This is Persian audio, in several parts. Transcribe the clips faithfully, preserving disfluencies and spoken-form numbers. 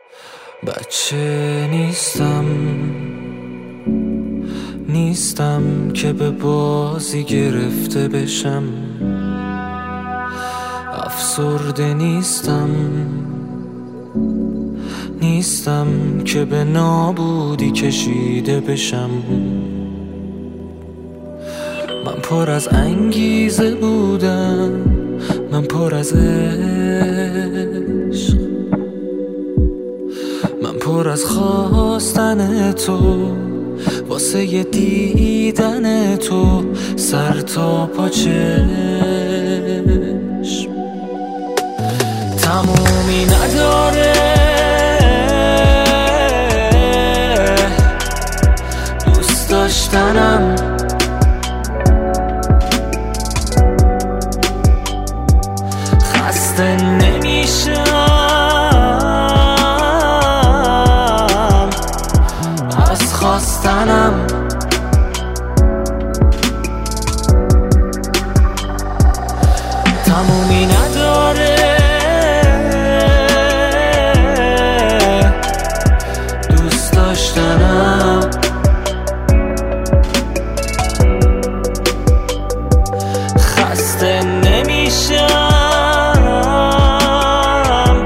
بچه نیستم نیستم که به بازی گرفته بشم، افسرده نیستم نیستم که به نابودی کشیده بشم. من پر از انگیزه بودم، من پر از عشق، من پر از خواستن تو واسه ی دیدن تو سر تا پا چشم. تمومی نداره دوست داشتنم، خسته نمیشم از خواستنم. تمومی نداره دوست داشتنم، خسته نمیشم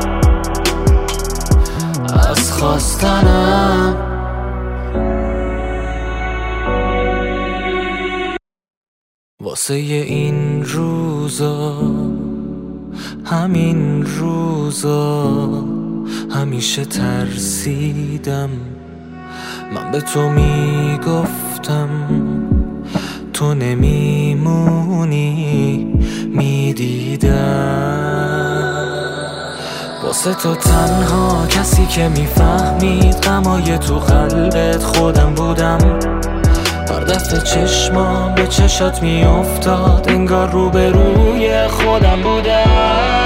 از خواستنم. واسه این روزا همین روزا همیشه ترسیدم، من به تو میگفتم تو نمیمونی، میدیدم واسه تو تنها کسی که میفهمید غمای تو قلبت خودم بودم. هر دفعه چشمام به چشات میافتاد انگار روبروی خودم بودم.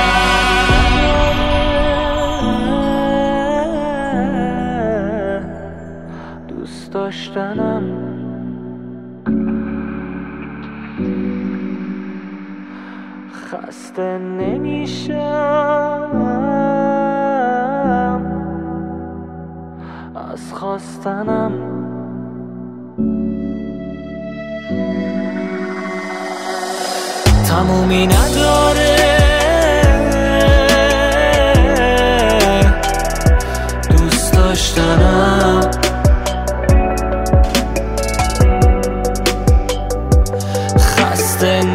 دوست داشتنم خسته نمیشم از خواستنم. تمومی نداره دوست داشتنم، خسته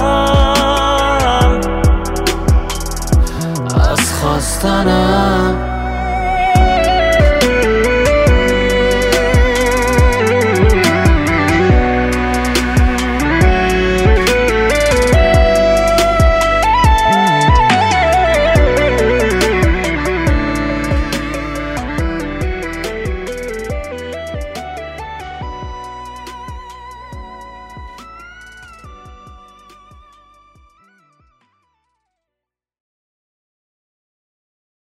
نمیشم از خواستنم.